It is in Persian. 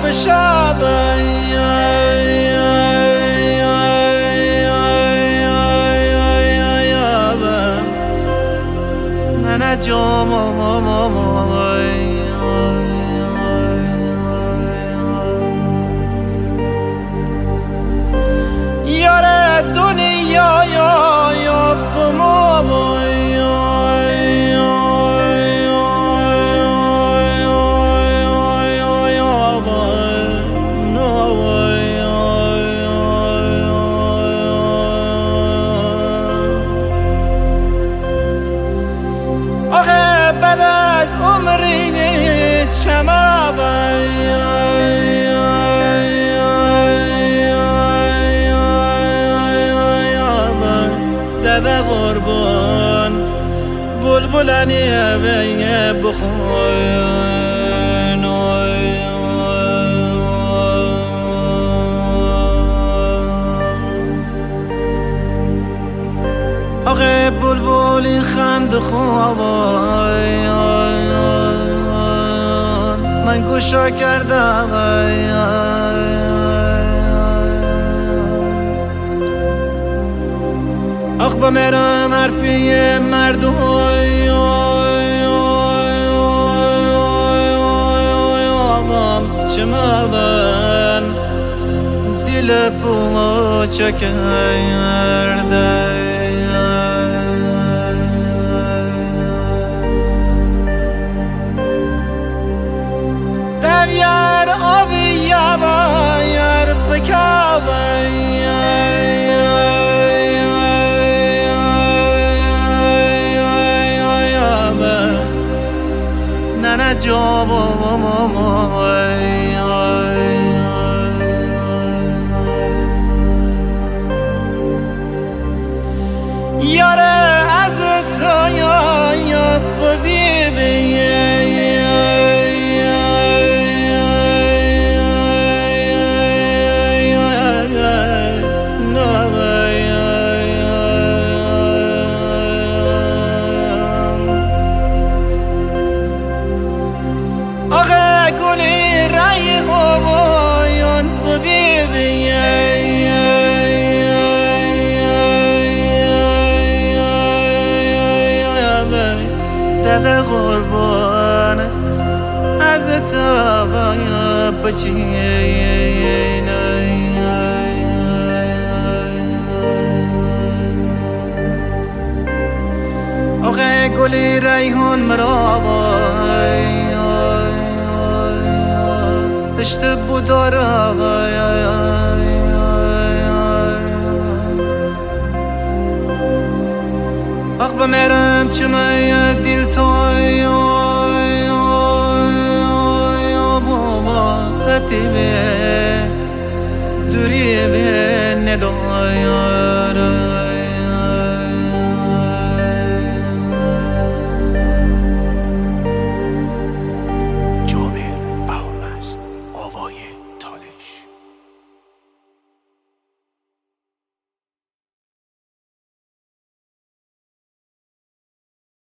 بشابه من جام یار دنیا یا بمام آخه بعد از عمری چماوه دده قربان بلبلانی اوه بخون آخه بلبلی خند خوابای من گوشا کردم آخ با میرم حرفی مردم چمون دل پوچه کرده یار آبی یا بایر بکاوی نه جاب یار از تو یا بوی آخه گلی رای هوایان ببیبی دده قربان از تابایا بچی آخه گلی ریحان مرابای اشته بوداره آخ بمیرم چمه دیل توی بابا خطیبه دوری به ندای